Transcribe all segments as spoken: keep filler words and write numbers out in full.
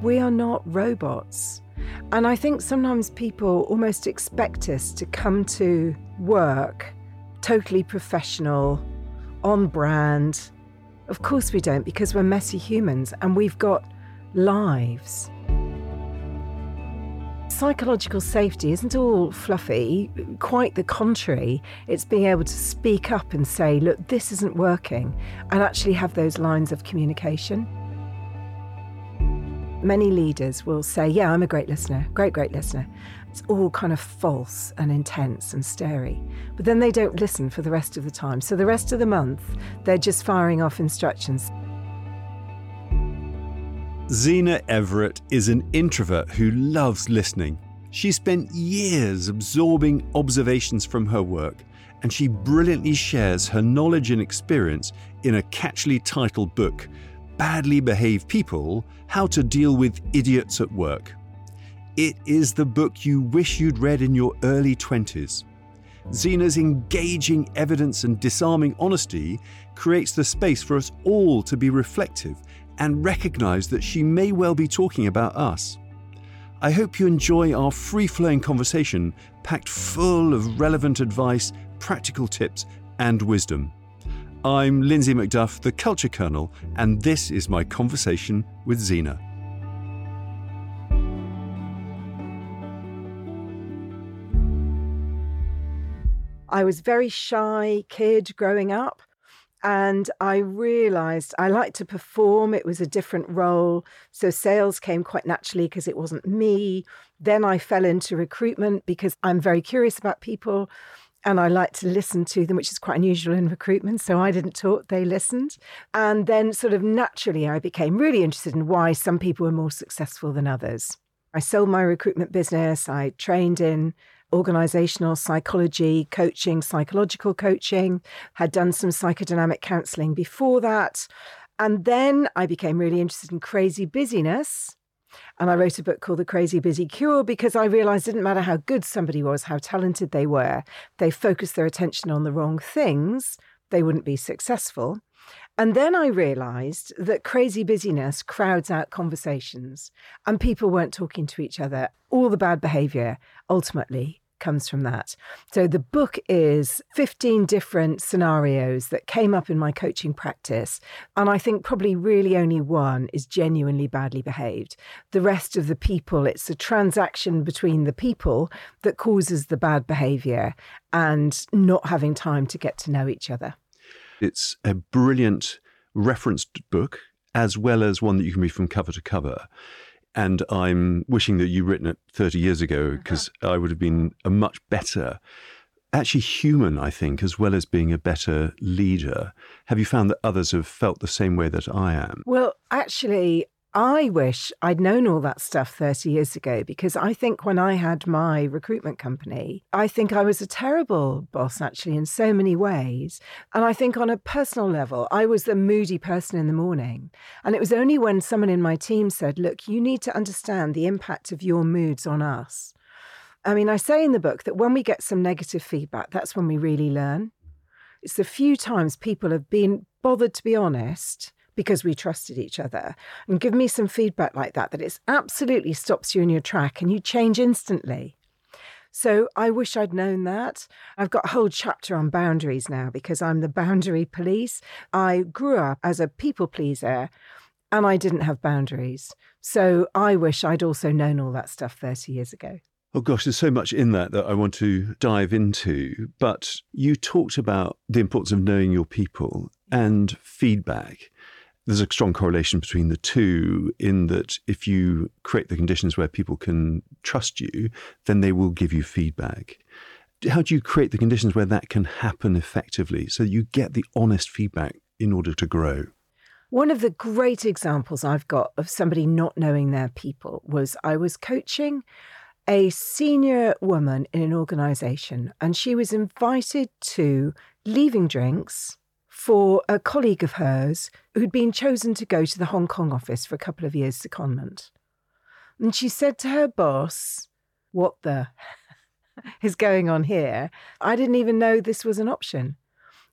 We are not robots. And I think sometimes people almost expect us to come to work totally professional, on brand. Of course we don't, because we're messy humans and we've got lives. Psychological safety isn't all fluffy, quite the contrary. It's being able to speak up and say, look, this isn't working, and actually have those lines of communication. Many leaders will say, yeah, I'm a great listener, great, great listener. It's all kind of false and intense and stary. But then they don't listen for the rest of the time. So the rest of the month, they're just firing off instructions. Zena Everett is an introvert who loves listening. She spent years absorbing observations from her work, and she brilliantly shares her knowledge and experience in a catchily titled book, Badly Behaved People: How to Deal with Idiots at Work. It is the book you wish you'd read in your early twenties. Zena's engaging evidence and disarming honesty creates the space for us all to be reflective and recognise that she may well be talking about us. I hope you enjoy our free-flowing conversation packed full of relevant advice, practical tips and wisdom. I'm Lindsay Macduff, the Culture Colonel, and this is my conversation with Zena. I was a very shy kid growing up, and I realised I liked to perform. It was a different role. So sales came quite naturally because it wasn't me. Then I fell into recruitment because I'm very curious about people and I like to listen to them, which is quite unusual in recruitment. So I didn't talk, they listened. And then sort of naturally, I became really interested in why some people were more successful than others. I sold my recruitment business. I trained in organizational psychology, coaching, psychological coaching, had done some psychodynamic counseling before that. And then I became really interested in crazy busyness. And I wrote a book called The Crazy Busy Cure because I realized it didn't matter how good somebody was, how talented they were, they focused their attention on the wrong things, they wouldn't be successful. And then I realized that crazy busyness crowds out conversations and people weren't talking to each other. All the bad behavior ultimately comes from that. So the book is fifteen different scenarios that came up in my coaching practice. And I think probably really only one is genuinely badly behaved. The rest of the people, it's a transaction between the people that causes the bad behavior and not having time to get to know each other. It's a brilliant referenced book, as well as one that you can read from cover to cover. And I'm wishing that you'd written it thirty years ago, because uh-huh. I would have been a much better, actually human, I think, as well as being a better leader. Have you found that others have felt the same way that I am? Well, actually, I wish I'd known all that stuff thirty years ago, because I think when I had my recruitment company, I think I was a terrible boss, actually, in so many ways. And I think on a personal level, I was the moody person in the morning. And it was only when someone in my team said, look, you need to understand the impact of your moods on us. I mean, I say in the book that when we get some negative feedback, that's when we really learn. It's the few times people have been bothered to be honest because we trusted each other, and give me some feedback like that, that it absolutely stops you in your track and you change instantly. So I wish I'd known that. I've got a whole chapter on boundaries now because I'm the boundary police. I grew up as a people pleaser and I didn't have boundaries. So I wish I'd also known all that stuff thirty years ago. Oh gosh, there's so much in that that I want to dive into. But you talked about the importance of knowing your people and feedback. There's a strong correlation between the two, in that if you create the conditions where people can trust you, then they will give you feedback. How do you create the conditions where that can happen effectively so you get the honest feedback in order to grow? One of the great examples I've got of somebody not knowing their people was I was coaching a senior woman in an organisation, and she was invited to leaving drinks for a colleague of hers who'd been chosen to go to the Hong Kong office for a couple of years secondment. And she said to her boss, what the is going on here? I didn't even know this was an option.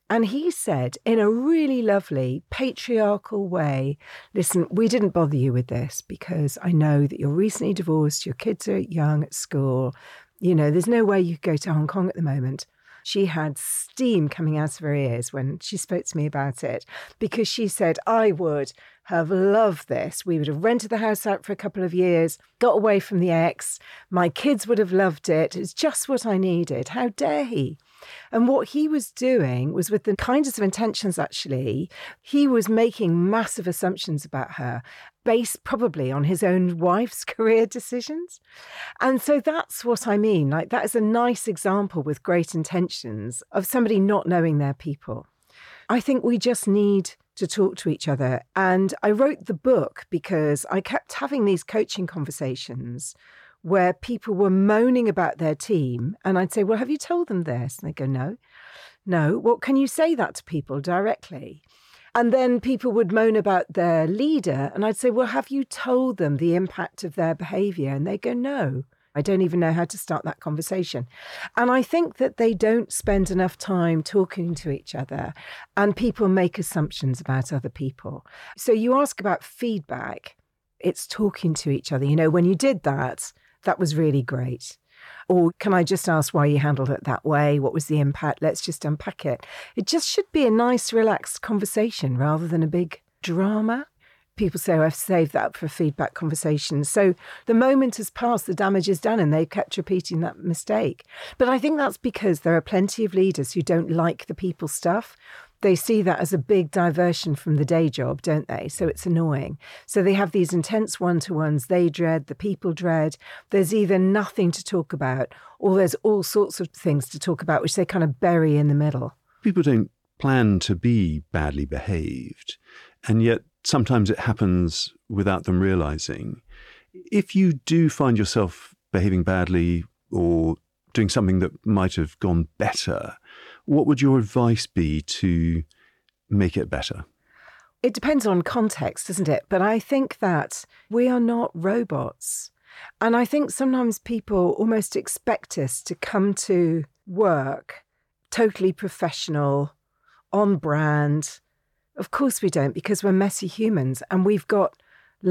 And he said, in a really lovely patriarchal way, listen, we didn't bother you with this because I know that you're recently divorced, your kids are young at school. You know, there's no way you could go to Hong Kong at the moment. She had steam coming out of her ears when she spoke to me about it, because she said, I would have loved this. We would have rented the house out for a couple of years, got away from the ex. My kids would have loved it. It's just what I needed. How dare he? And what he was doing was, with the kindest of intentions, actually, he was making massive assumptions about her, based probably on his own wife's career decisions. And so that's what I mean. Like, that is a nice example with great intentions of somebody not knowing their people. I think we just need to talk to each other. And I wrote the book because I kept having these coaching conversations where people were moaning about their team. And I'd say, well, have you told them this? And they go, no. No. Well, can you say that to people directly? And then people would moan about their leader. And I'd say, well, have you told them the impact of their behaviour? And they go, no. I don't even know how to start that conversation. And I think that they don't spend enough time talking to each other, and people make assumptions about other people. So you ask about feedback, it's talking to each other. You know, when you did that, that was really great. Or can I just ask why you handled it that way? What was the impact? Let's just unpack it. It just should be a nice, relaxed conversation rather than a big drama. People say, oh, I've saved that for a feedback conversation. So the moment has passed, the damage is done, and they've kept repeating that mistake. But I think that's because there are plenty of leaders who don't like the people stuff. They see that as a big diversion from the day job, don't they? So it's annoying. So they have these intense one-to-ones they dread, the people dread. There's either nothing to talk about, or there's all sorts of things to talk about, which they kind of bury in the middle. People don't plan to be badly behaved, and yet sometimes it happens without them realizing. If you do find yourself behaving badly or doing something that might have gone better, what would your advice be to make it better? It depends on context, doesn't it? But I think that we are not robots. And I think sometimes people almost expect us to come to work totally professional, on brand. Of course we don't, because we're messy humans and we've got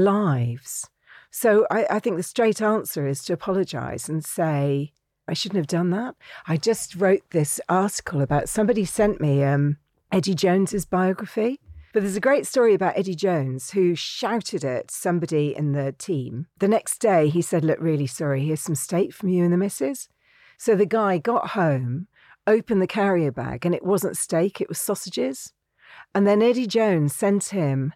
lives. So I, I think the straight answer is to apologise and say, I shouldn't have done that. I just wrote this article about, somebody sent me um, Eddie Jones's biography. But there's a great story about Eddie Jones, who shouted at somebody in the team. The next day he said, look, really sorry, here's some steak from you and the missus. So the guy got home, opened the carrier bag, and it wasn't steak, it was sausages. And then Eddie Jones sent him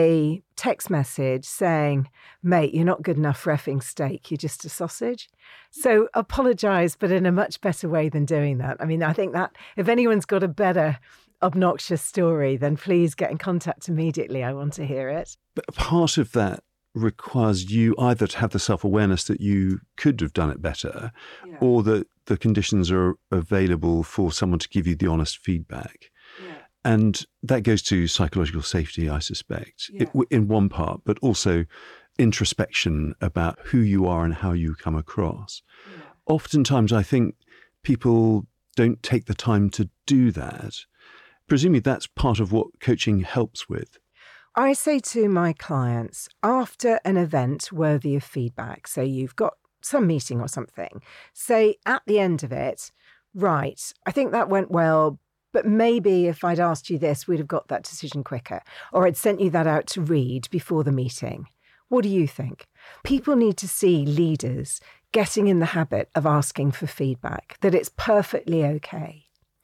a text message saying, mate, you're not good enough for effing steak, you're just a sausage. So apologise, but in a much better way than doing that. I mean, I think that if anyone's got a better obnoxious story, then please get in contact immediately. I want to hear it. But part of that requires you either to have the self-awareness that you could have done it better, yeah, or that the conditions are available for someone to give you the honest feedback. Yeah. And that goes to psychological safety, I suspect, yeah, it, in one part, but also introspection about who you are and how you come across. Yeah. Oftentimes, I think people don't take the time to do that. Presumably, that's part of what coaching helps with. I say to my clients, after an event worthy of feedback, so you've got some meeting or something, say at the end of it, right, I think that went well, but maybe if I'd asked you this, we'd have got that decision quicker. Or I'd sent you that out to read before the meeting. What do you think? People need to see leaders getting in the habit of asking for feedback, that it's perfectly okay.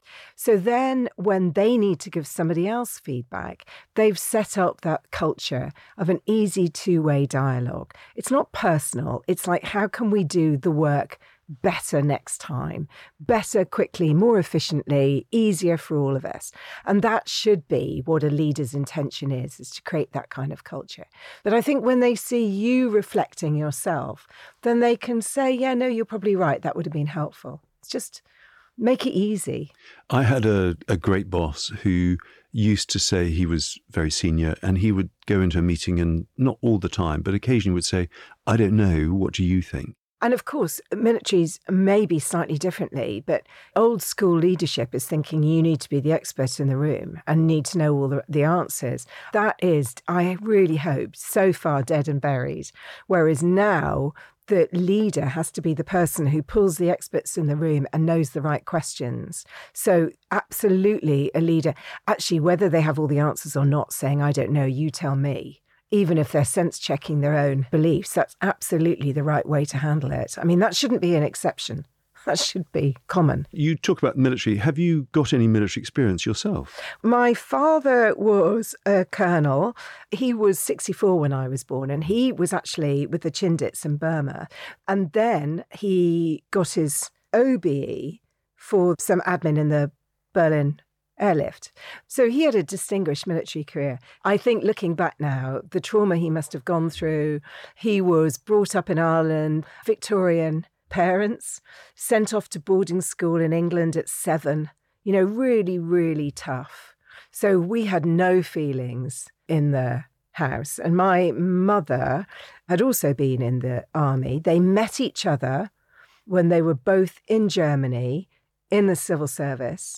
So then when they need to give somebody else feedback, they've set up that culture of an easy two-way dialogue. It's not personal. It's like, how can we do the work better next time, better, quickly, more efficiently, easier for all of us. And that should be what a leader's intention is, is to create that kind of culture. But I think when they see you reflecting yourself, then they can say, yeah, no, you're probably right. That would have been helpful. It's just make it easy. I had a, a great boss who used to say he was very senior, and he would go into a meeting and not all the time, but occasionally would say, I don't know, what do you think? And of course, militaries may be slightly differently, but old school leadership is thinking you need to be the expert in the room and need to know all the, the answers. That is, I really hope, so far dead and buried. Whereas now, the leader has to be the person who pulls the experts in the room and knows the right questions. So absolutely a leader, actually, whether they have all the answers or not, saying, I don't know, you tell me. Even if they're sense checking their own beliefs, that's absolutely the right way to handle it. I mean, that shouldn't be an exception. That should be common. You talk about military. Have you got any military experience yourself? My father was a colonel. He was sixty-four when I was born, and he was actually with the Chindits in Burma. And then he got his O B E for some admin in the Berlin airlift. So he had a distinguished military career. I think looking back now, the trauma he must have gone through, he was brought up in Ireland, Victorian parents, sent off to boarding school in England at seven, you know, really, really tough. So we had no feelings in the house. And my mother had also been in the army. They met each other when they were both in Germany in the civil service,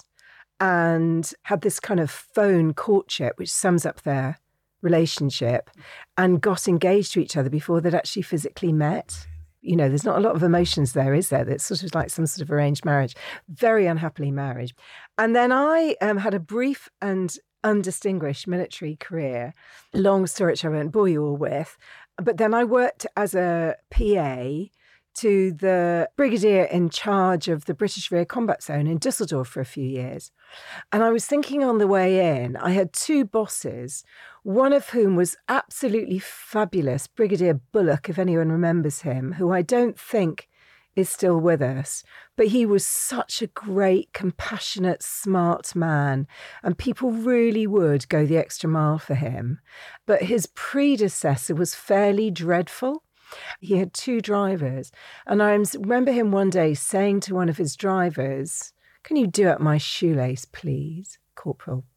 and had this kind of phone courtship, which sums up their relationship, and got engaged to each other before they'd actually physically met. You know, there's not a lot of emotions there, is there? It's sort of like some sort of arranged marriage, very unhappily married. And then I um, had a brief and undistinguished military career, long story which I won't bore you all with. But then I worked as a P A to the brigadier in charge of the British Rear Combat Zone in Dusseldorf for a few years. And I was thinking on the way in, I had two bosses, one of whom was absolutely fabulous, Brigadier Bullock, if anyone remembers him, who I don't think is still with us. But he was such a great, compassionate, smart man, and people really would go the extra mile for him. But his predecessor was fairly dreadful. He had two drivers, and I remember him one day saying to one of his drivers, "Can you do up my shoelace, please, Corporal?"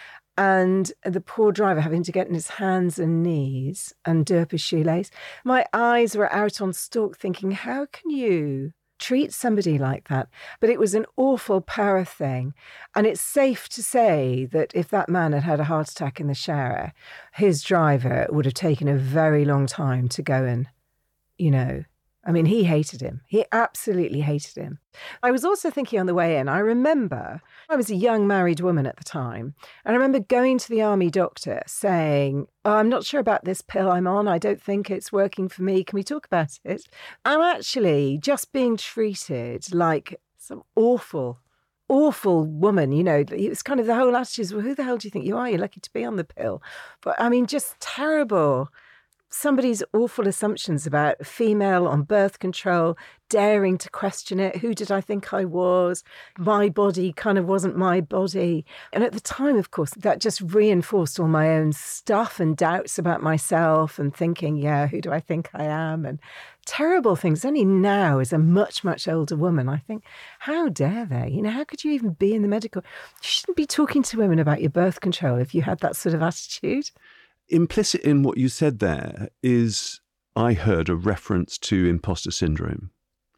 And the poor driver having to get on his hands and knees and do up his shoelace. My eyes were out on stalk thinking, how can you treat somebody like that? But it was an awful power thing. And it's safe to say that if that man had had a heart attack in the shower, his driver would have taken a very long time to go and, you know, I mean, he hated him. He absolutely hated him. I was also thinking on the way in, I remember I was a young married woman at the time. And I remember going to the army doctor saying, oh, I'm not sure about this pill I'm on. I don't think it's working for me. Can we talk about it? I'm actually just being treated like some awful, awful woman. You know, it was kind of the whole attitude is, well, who the hell do you think you are? You're lucky to be on the pill. But I mean, just terrible. Somebody's awful assumptions about female on birth control, daring to question it. Who did I think I was? My body kind of wasn't my body. And at the time, of course, that just reinforced all my own stuff and doubts about myself and thinking, yeah, who do I think I am? And terrible things. Only now, as a much, much older woman, I think, how dare they? You know, how could you even be in the medical? You shouldn't be talking to women about your birth control if you had that sort of attitude. Implicit in what you said there is, I heard a reference to imposter syndrome.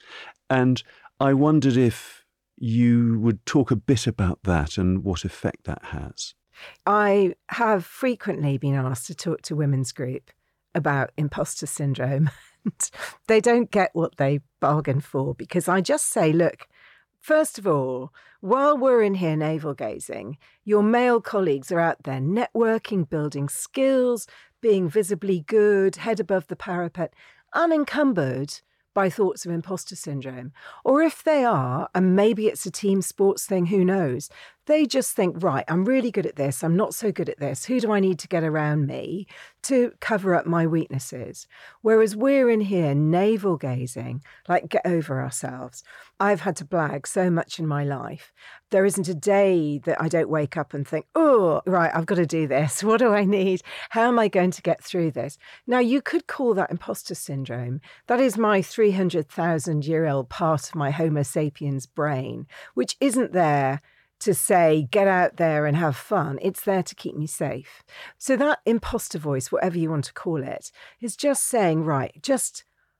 And I wondered if you would talk a bit about that and what effect that has. I have frequently been asked to talk to women's group about imposter syndrome. They don't get what they bargain for, because I just say, look, first of all, while we're in here navel-gazing, your male colleagues are out there networking, building skills, being visibly good, head above the parapet, unencumbered by thoughts of imposter syndrome. Or if they are, and maybe it's a team sports thing, who knows, they just think, right, I'm really good at this, I'm not so good at this, who do I need to get around me to cover up my weaknesses? Whereas we're in here navel-gazing, like get over ourselves. I've had to blag so much in my life. There isn't a day that I don't wake up and think, oh, right, I've got to do this. What do I need? How am I going to get through this? Now, you could call that imposter syndrome. That is my three hundred thousand year old part of my Homo sapiens brain, which isn't there to say, get out there and have fun. It's there to keep me safe. So that imposter voice, whatever you want to call it, is just saying, right, just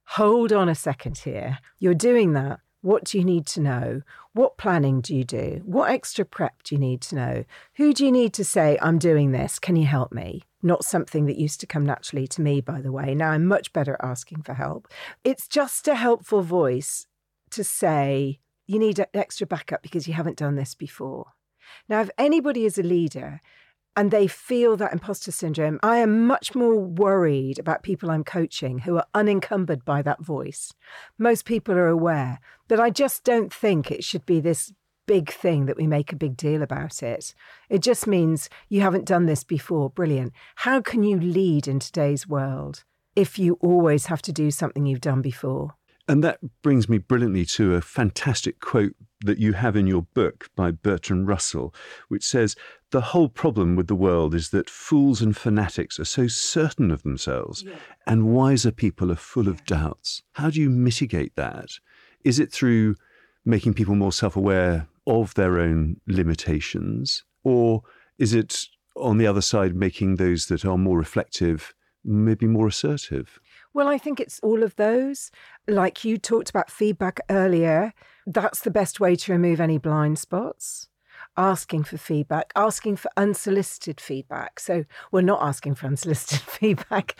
hold on a second here. You're doing that. What do you need to know? What planning do you do? What extra prep do you need to know? Who do you need to say, I'm doing this, can you help me? Not something that used to come naturally to me, by the way. Now I'm much better at asking for help. It's just a helpful voice to say, you need extra backup because you haven't done this before. Now, if anybody is a leader and they feel that imposter syndrome, I am much more worried about people I'm coaching who are unencumbered by that voice. Most people are aware, but I just don't think it should be this big thing that we make a big deal about it. It just means you haven't done this before. Brilliant. How can you lead in today's world if you always have to do something you've done before? And that brings me brilliantly to a fantastic quote that you have in your book by Bertrand Russell, which says, the whole problem with the world is that fools and fanatics are so certain of themselves, yeah. and wiser people are full of doubts. How do you mitigate that? Is it through making people more self-aware of their own limitations? Or is it, on the other side, making those that are more reflective maybe more assertive? Well, I think it's all of those. Like you talked about feedback earlier, that's the best way to remove any blind spots. Asking for feedback, asking for unsolicited feedback. So we're not asking for unsolicited feedback.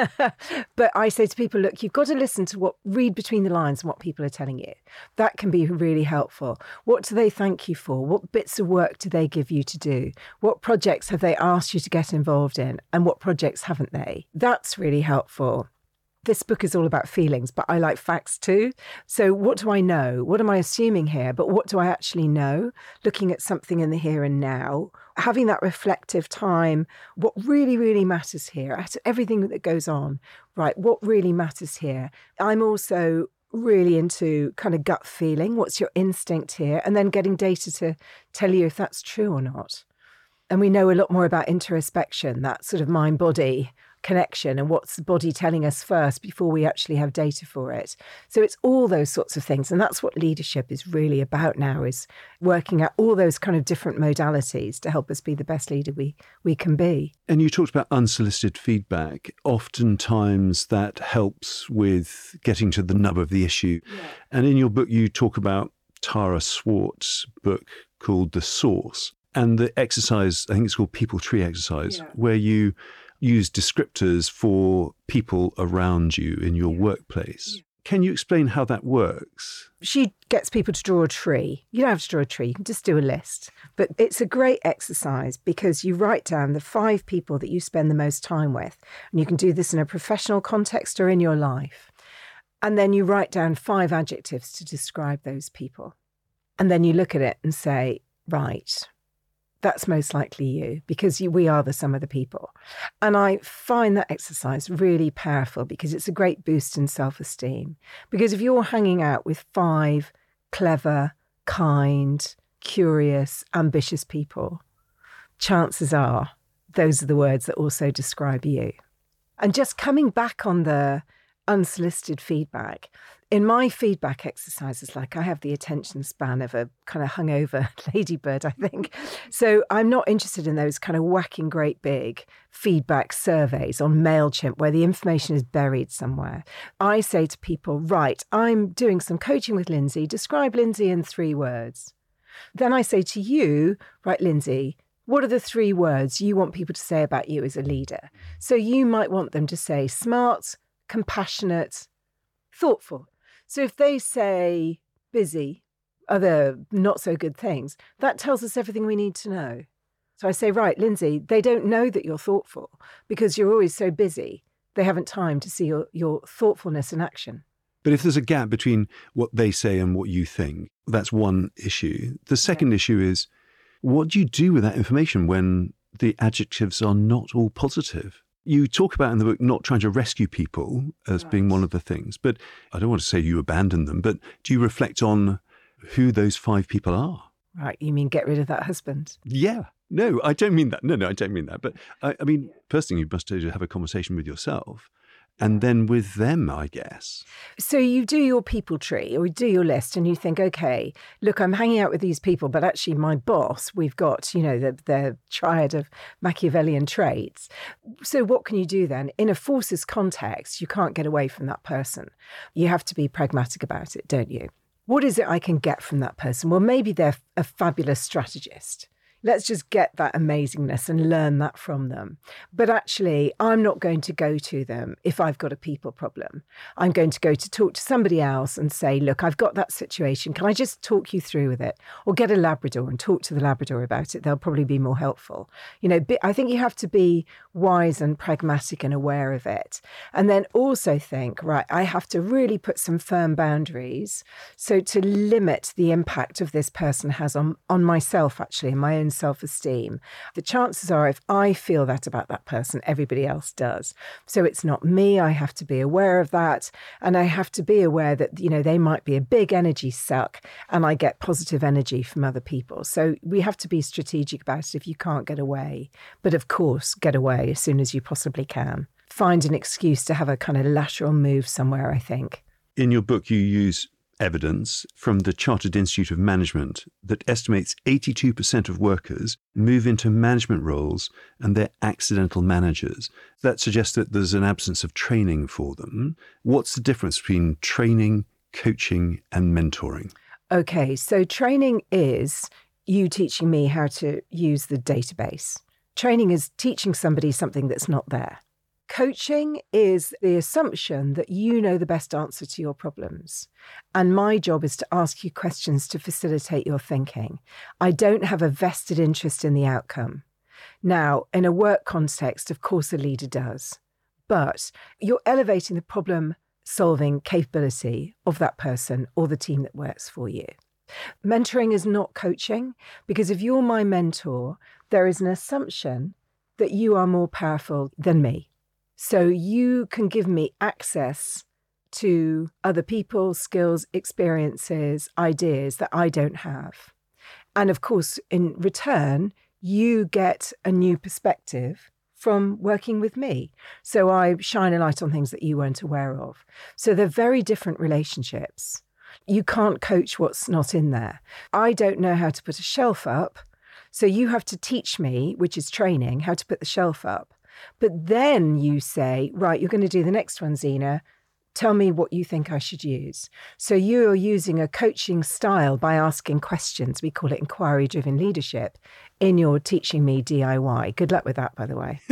But I say to people, look, you've got to listen to what, read between the lines and what people are telling you. That can be really helpful. What do they thank you for? What bits of work do they give you to do? What projects have they asked you to get involved in? And what projects haven't they? That's really helpful. This book is all about feelings, but I like facts too. So what do I know? What am I assuming here? But what do I actually know? Looking at something in the here and now, having that reflective time, what really, really matters here, at everything that goes on, right? What really matters here? I'm also really into kind of gut feeling. What's your instinct here? And then getting data to tell you if that's true or not. And we know a lot more about introspection, that sort of mind-body connection and what's the body telling us first before we actually have data for it. So it's all those sorts of things. And that's what leadership is really about now, is working out all those kind of different modalities to help us be the best leader we, we can be. And you talked about unsolicited feedback. Oftentimes that helps with getting to the nub of the issue. Yeah. And in your book, you talk about Tara Swart's book called The Source. And the exercise, I think it's called People Tree Exercise, yeah. where you use descriptors for people around you in your yeah. workplace. Yeah. Can you explain how that works? She gets people to draw a tree. You don't have to draw a tree, you can just do a list. But it's a great exercise because you write down the five people that you spend the most time with. And you can do this in a professional context or in your life. And then you write down five adjectives to describe those people. And then you look at it and say, right, that's most likely you, because you, we are the sum of the people. And I find that exercise really powerful because it's a great boost in self-esteem. Because if you're hanging out with five clever, kind, curious, ambitious people, chances are those are the words that also describe you. And just coming back on the unsolicited feedback, in my feedback exercises, like I have the attention span of a kind of hungover ladybird, I think. So I'm not interested in those kind of whacking great big feedback surveys on MailChimp where the information is buried somewhere. I say to people, right, I'm doing some coaching with Lindsay. Describe Lindsay in three words. Then I say to you, right, Lindsay, what are the three words you want people to say about you as a leader? So you might want them to say smart, compassionate, thoughtful. So if they say busy, other not so good things, that tells us everything we need to know. So I say, right, Lindsay, they don't know that you're thoughtful because you're always so busy. They haven't time to see your, your thoughtfulness in action. But if there's a gap between what they say and what you think, that's one issue. The second yeah. issue is, what do you do with that information when the adjectives are not all positive? You talk about in the book not trying to rescue people as right. being one of the things, but I don't want to say you abandon them, but do you reflect on who those five people are? Right. You mean get rid of that husband? Yeah. No, I don't mean that. No, no, I don't mean that. But I, I mean, first thing you must do is have a conversation with yourself and then with them, I guess. So you do your people tree or you do your list and you think, okay, look, I'm hanging out with these people, but actually my boss, we've got, you know, the, the triad of Machiavellian traits. So what can you do then? In a forces context, you can't get away from that person. You have to be pragmatic about it, don't you? What is it I can get from that person? Well, maybe they're a fabulous strategist. Let's just get that amazingness and learn that from them. But actually, I'm not going to go to them if I've got a people problem. I'm going to go to talk to somebody else and say, look, I've got that situation. Can I just talk you through with it? Or get a Labrador and talk to the Labrador about it. They'll probably be more helpful. You know, I think you have to be wise and pragmatic and aware of it. And then also think, right, I have to really put some firm boundaries. So to limit the impact of this person has on, on myself, actually, in my own self-esteem. The chances are if I feel that about that person, everybody else does. So it's not me. I have to be aware of that. And I have to be aware that, you know, they might be a big energy suck and I get positive energy from other people. So we have to be strategic about it if you can't get away. But of course, get away as soon as you possibly can. Find an excuse to have a kind of lateral move somewhere, I think. In your book, you use evidence from the Chartered Institute of Management that estimates eighty-two percent of workers move into management roles and they're accidental managers. That suggests that there's an absence of training for them. What's the difference between training, coaching, and mentoring? Okay, so training is you teaching me how to use the database. Training is teaching somebody something that's not there. Coaching is the assumption that you know the best answer to your problems. And my job is to ask you questions to facilitate your thinking. I don't have a vested interest in the outcome. Now, in a work context, of course, a leader does. But you're elevating the problem-solving capability of that person or the team that works for you. Mentoring is not coaching, because if you're my mentor, there is an assumption that you are more powerful than me. So you can give me access to other people, skills, experiences, ideas that I don't have. And of course, in return, you get a new perspective from working with me. So I shine a light on things that you weren't aware of. So they're very different relationships. You can't coach what's not in there. I don't know how to put a shelf up. So you have to teach me, which is training, how to put the shelf up. But then you say, right, you're going to do the next one, Zena. Tell me what you think I should use. So you're using a coaching style by asking questions. We call it inquiry-driven leadership in your teaching me D I Y. Good luck with that, by the way.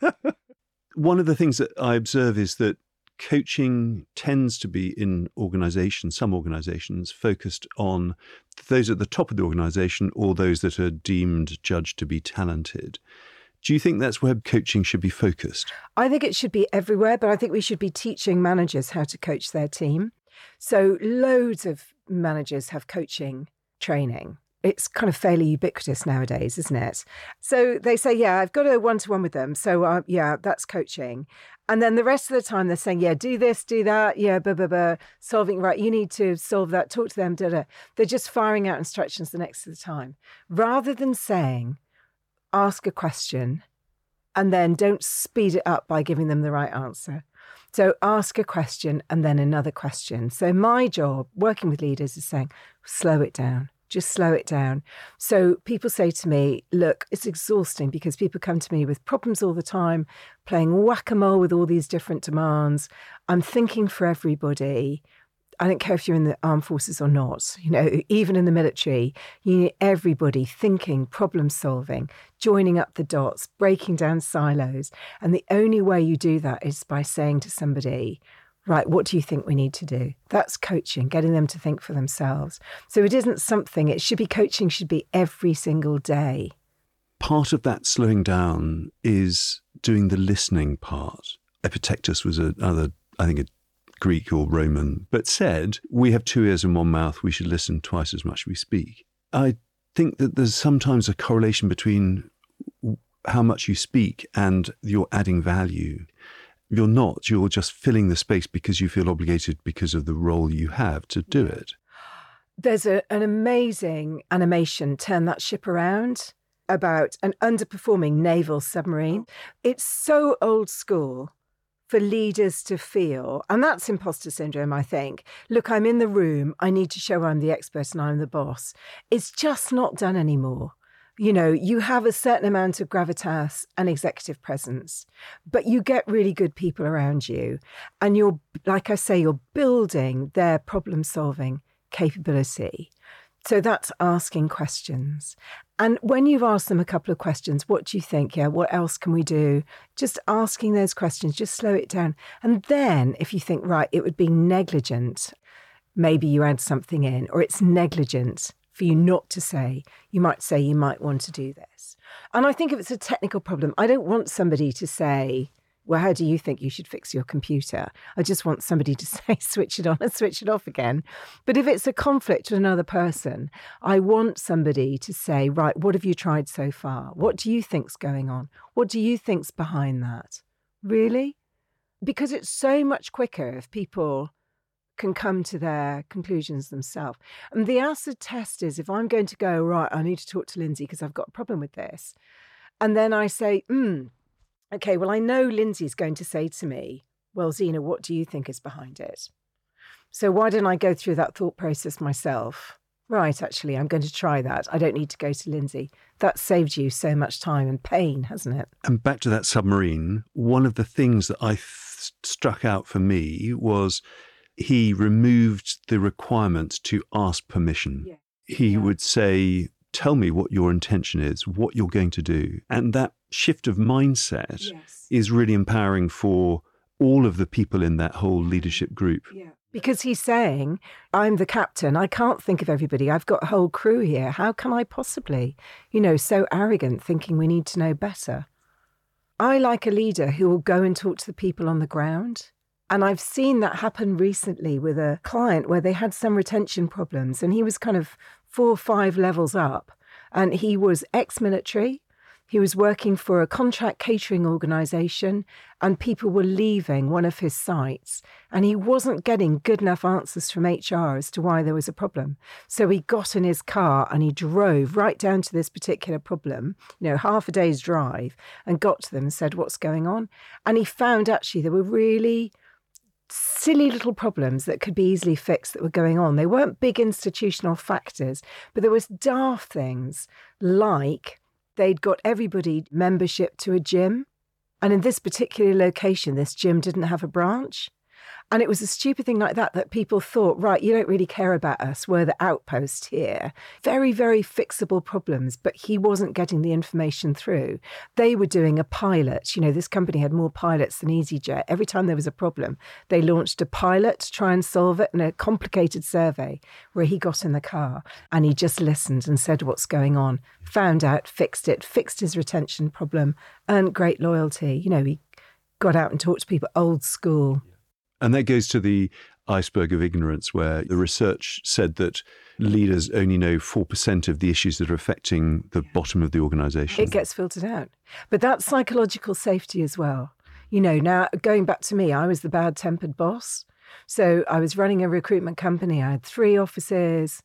One of the things that I observe is that coaching tends to be in organizations, some organizations, focused on those at the top of the organization or those that are deemed, judged to be talented. Do you think that's where coaching should be focused? I think it should be everywhere, but I think we should be teaching managers how to coach their team. So loads of managers have coaching training. It's kind of fairly ubiquitous nowadays, isn't it? So they say, yeah, I've got a one-to-one with them. So uh, yeah, that's coaching. And then the rest of the time they're saying, yeah, do this, do that. Yeah, blah, blah, blah. Solving, right. You need to solve that. Talk to them, da, da. They're just firing out instructions the next of the time. Rather than saying, ask a question and then don't speed it up by giving them the right answer. So ask a question and then another question. So my job working with leaders is saying, slow it down. Just slow it down. So people say to me, look, it's exhausting because people come to me with problems all the time, playing whack-a-mole with all these different demands. I'm thinking for everybody. I don't care if you're in the armed forces or not, you know, even in the military, you need everybody thinking, problem solving, joining up the dots, breaking down silos. And the only way you do that is by saying to somebody, right, what do you think we need to do? That's coaching, getting them to think for themselves. So it isn't something, it should be coaching, should be every single day. Part of that slowing down is doing the listening part. Epictetus was another, I think, a Greek or Roman, but said, we have two ears and one mouth, we should listen twice as much as we speak. I think that there's sometimes a correlation between how much you speak and you're adding value. You're not, you're just filling the space because you feel obligated because of the role you have to do it. There's a, an amazing animation, Turn That Ship Around, about an underperforming naval submarine. It's so old school. for leaders to feel, and that's imposter syndrome, I think. Look, I'm in the room, I need to show I'm the expert and I'm the boss. It's just not done anymore. You know, you have a certain amount of gravitas and executive presence, but you get really good people around you. And you're, like I say, you're building their problem-solving capability. So that's asking questions. And when you've asked them a couple of questions, what do you think? Yeah, what else can we do? Just asking those questions, just slow it down. And then if you think, right, it would be negligent, maybe you add something in, or it's negligent for you not to say, you might say you might want to do this. And I think if it's a technical problem, I don't want somebody to say, well, how do you think you should fix your computer? I just want somebody to say, switch it on and switch it off again. But if it's a conflict with another person, I want somebody to say, right, what have you tried so far? What do you think's going on? What do you think's behind that? Really? Because it's so much quicker if people can come to their conclusions themselves. And the acid test is, if I'm going to go, right, I need to talk to Lindsay because I've got a problem with this. And then I say, hmm, okay, well, I know Lindsay's going to say to me, well, Zena, what do you think is behind it? So why don't I go through that thought process myself? Right, actually, I'm going to try that. I don't need to go to Lindsay. That saved you so much time and pain, hasn't it? And back to that submarine, one of the things that I th- struck out for me was he removed the requirement to ask permission. Yeah. He yeah. would say, tell me what your intention is, what you're going to do. And that shift of mindset yes. is really empowering for all of the people in that whole leadership group. Yeah. Because he's saying, I'm the captain. I can't think of everybody. I've got a whole crew here. How can I possibly, you know, so arrogant, thinking we need to know better? I like a leader who will go and talk to the people on the ground. And I've seen that happen recently with a client where they had some retention problems and he was kind of four or five levels up and he was ex-military. He was working for a contract catering organisation and people were leaving one of his sites and he wasn't getting good enough answers from H R as to why there was a problem. So he got in his car and he drove right down to this particular problem, you know, half a day's drive, and got to them and said, what's going on? And he found actually there were really silly little problems that could be easily fixed that were going on. They weren't big institutional factors, but there was daft things like they'd got everybody membership to a gym. And in this particular location, this gym didn't have a branch. And it was a stupid thing like that, that people thought, right, you don't really care about us. We're the outpost here. Very, very fixable problems, but he wasn't getting the information through. They were doing a pilot. You know, this company had more pilots than EasyJet. Every time there was a problem, they launched a pilot to try and solve it in a complicated survey where he got in the car and he just listened and said what's going on, found out, fixed it, fixed his retention problem, earned great loyalty. You know, he got out and talked to people old school. And that goes to the iceberg of ignorance, where the research said that leaders only know four percent of the issues that are affecting the bottom of the organisation. It gets filtered out. But that's psychological safety as well. You know, now going back to me, I was the bad-tempered boss. So I was running a recruitment company. I had three offices.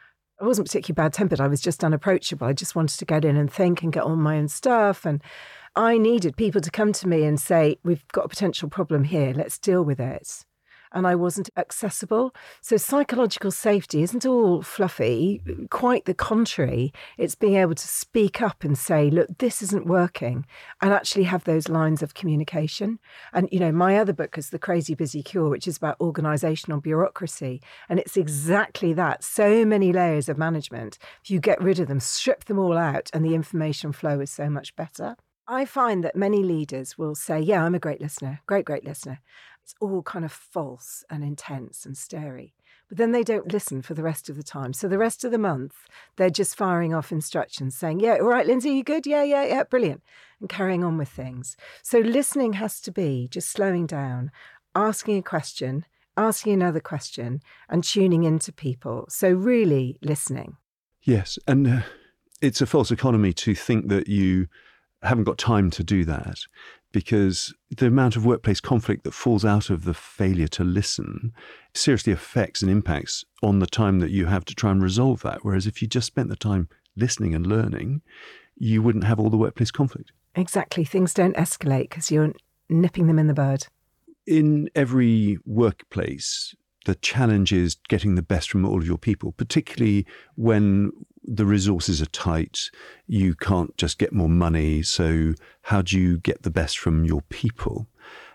I wasn't particularly bad-tempered. I was just unapproachable. I just wanted to get in and think and get on my own stuff. And I needed people to come to me and say, we've got a potential problem here, let's deal with it. And I wasn't accessible. So psychological safety isn't all fluffy, quite the contrary. It's being able to speak up and say, look, this isn't working, and actually have those lines of communication. And, you know, my other book is The Crazy Busy Cure, which is about organisational bureaucracy. And it's exactly that. So many layers of management. If you get rid of them, strip them all out, and the information flow is so much better. I find that many leaders will say, yeah, I'm a great listener, great, great listener. It's all kind of false and intense and stary. But then they don't listen for the rest of the time. So the rest of the month, they're just firing off instructions saying, yeah, all right, Lindsay, you good? Yeah, yeah, yeah, brilliant. And carrying on with things. So listening has to be just slowing down, asking a question, asking another question, and tuning into people. So really listening. Yes. And uh, it's a false economy to think that you haven't got time to do that, because the amount of workplace conflict that falls out of the failure to listen seriously affects and impacts on the time that you have to try and resolve that. Whereas if you just spent the time listening and learning, you wouldn't have all the workplace conflict. Exactly. Things don't escalate because you're nipping them in the bud. in every workplace, the challenge is getting the best from all of your people, particularly when the resources are tight. You can't just get more money. So how do you get the best from your people?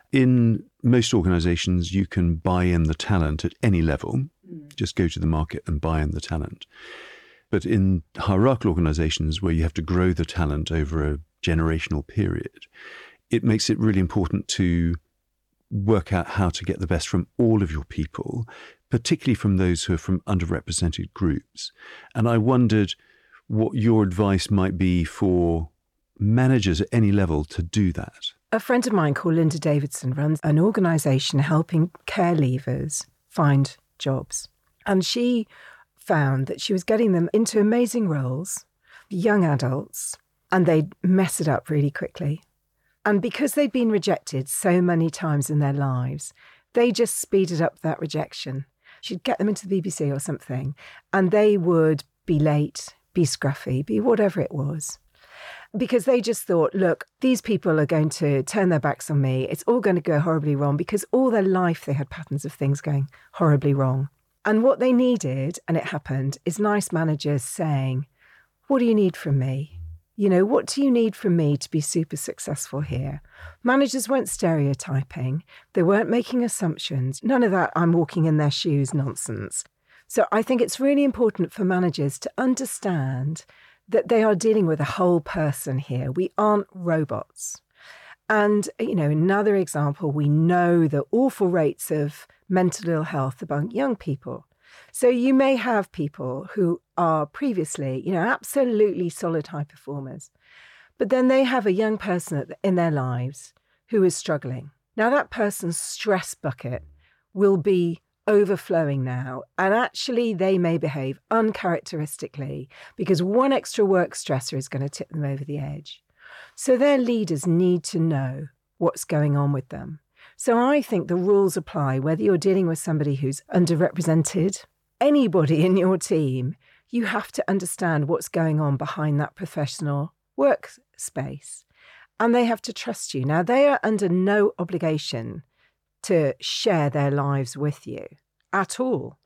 In most organizations, you can buy in the talent at any level. Mm. Just go to the market and buy in the talent. But in hierarchical organizations where you have to grow the talent over a generational period, it makes it really important to work out how to get the best from all of your people, particularly from those who are from underrepresented groups. And I wondered what your advice might be for managers at any level to do that. A friend of mine called Linda Davidson runs an organisation helping care leavers find jobs. And she found that she was getting them into amazing roles, young adults, and they'd mess it up really quickly. And because they'd been rejected so many times in their lives, they just speeded up that rejection. She'd get them into the B B C or something, and they would be late, be scruffy, be whatever it was. Because they just thought, look, these people are going to turn their backs on me. It's all going to go horribly wrong, because all their life they had patterns of things going horribly wrong. And what they needed, and it happened, is nice managers saying, what do you need from me? You know, what do you need from me to be super successful here? Managers weren't stereotyping. They weren't making assumptions. None of that I'm walking in their shoes nonsense. So I think it's really important for managers to understand that they are dealing with a whole person here. We aren't robots. And, you know, another example, we know the awful rates of mental ill health among young people. So you may have people who are previously, you know, absolutely solid high performers, but then they have a young person in their lives who is struggling. Now that person's stress bucket will be overflowing now, and actually they may behave uncharacteristically because one extra work stressor is going to tip them over the edge. So their leaders need to know what's going on with them. So I think the rules apply whether you're dealing with somebody who's underrepresented, anybody in your team. You have to understand what's going on behind that professional workspace, and they have to trust you. Now, they are under no obligation to share their lives with you at all.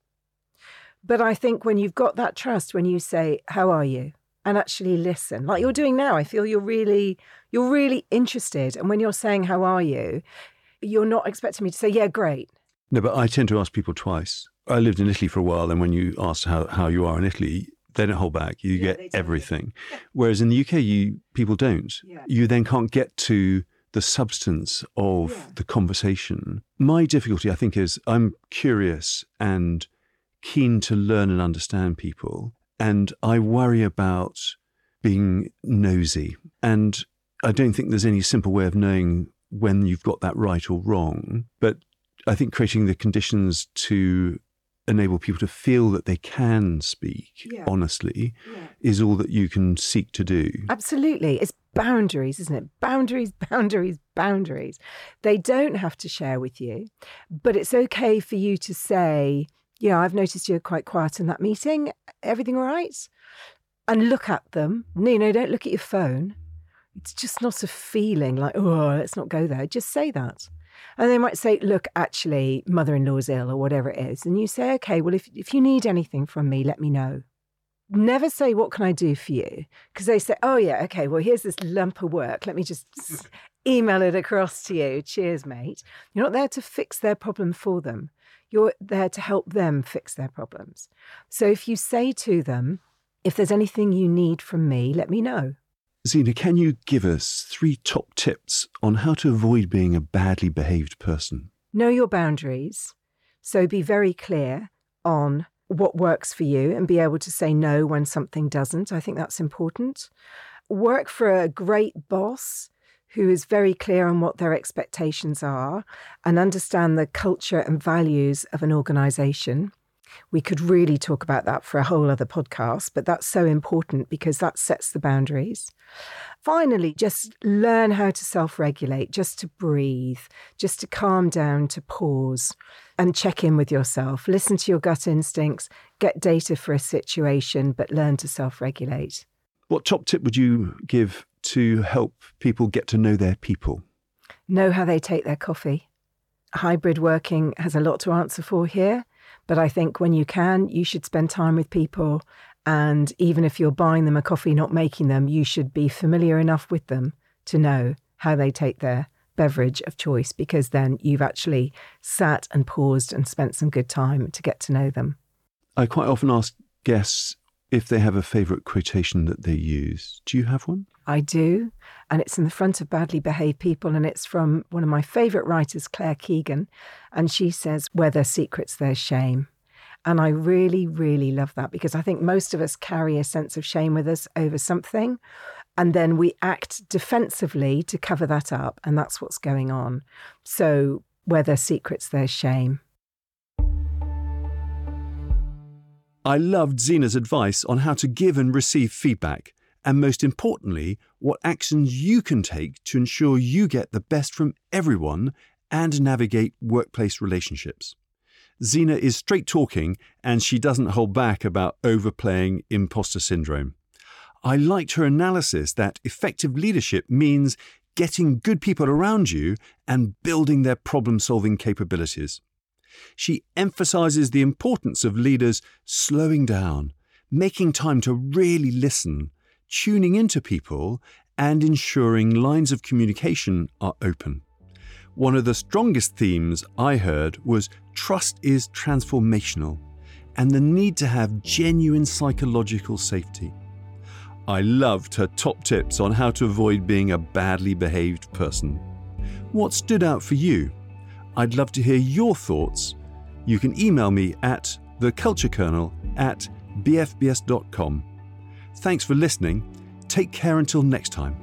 But I think when you've got that trust, when you say, how are you? And actually listen, like you're doing now, I feel you're really, you're really interested. And when you're saying, how are you? You're not expecting me to say, yeah, great. No, but I tend to ask people twice. I lived in Italy for a while, and when you ask how, how you are in Italy, they don't hold back. You yeah, get everything. Yeah. Whereas in the U K, you people don't. Yeah. You then can't get to the substance of yeah. the conversation. My difficulty, I think, is I'm curious and keen to learn and understand people. And I worry about being nosy. And I don't think there's any simple way of knowing when you've got that right or wrong. But I think creating the conditions to enable people to feel that they can speak yeah. honestly yeah. is all that you can seek to do. Absolutely. It's boundaries, isn't it? Boundaries, boundaries, boundaries. They don't have to share with you, but it's okay for you to say, yeah, I've noticed you're quite quiet in that meeting. Everything all right? And look at them. No, no, don't look at your phone. It's just not a feeling like, oh, let's not go there. Just say that. And they might say, look, actually, mother-in-law's ill or whatever it is. And you say, okay, well, if, if you need anything from me, let me know. Never say, what can I do for you? Because they say, oh, yeah, okay, well, here's this lump of work. Let me just email it across to you. Cheers, mate. You're not there to fix their problem for them. You're there to help them fix their problems. So if you say to them, if there's anything you need from me, let me know. Zena, can you give us three top tips on how to avoid being a badly behaved person? Know your boundaries. So be very clear on what works for you and be able to say no when something doesn't. I think that's important. Work for a great boss who is very clear on what their expectations are and understand the culture and values of an organisation. We could really talk about that for a whole other podcast, but that's so important because that sets the boundaries. Finally, just learn how to self-regulate, just to breathe, just to calm down, to pause and check in with yourself. Listen to your gut instincts, get data for a situation, but learn to self-regulate. What top tip would you give to help people get to know their people? Know how they take their coffee. hybrid working has a lot to answer for here. But I think when you can, you should spend time with people. And even if you're buying them a coffee, not making them, you should be familiar enough with them to know how they take their beverage of choice, because then you've actually sat and paused and spent some good time to get to know them. I quite often ask guests if they have a favourite quotation that they use. Do you have one? I do, and it's in the front of Badly Behaved People, and it's from one of my favourite writers, Claire Keegan, and she says, "Where there's secrets, there's shame." And I really, really love that, because I think most of us carry a sense of shame with us over something, and then we act defensively to cover that up, and that's what's going on. So where there's secrets, there's shame. I loved Zina's advice on how to give and receive feedback, and most importantly, what actions you can take to ensure you get the best from everyone and navigate workplace relationships. Zina is straight talking, and she doesn't hold back about overplaying imposter syndrome. I liked her analysis that effective leadership means getting good people around you and building their problem-solving capabilities. She emphasises the importance of leaders slowing down, making time to really listen, tuning into people, and ensuring lines of communication are open. One of the strongest themes I heard was trust is transformational and the need to have genuine psychological safety. I loved her top tips on how to avoid being a badly behaved person. What stood out for you? I'd love to hear your thoughts. You can email me at theculturekernel at b f b s dot com. Thanks for listening. Take care until next time.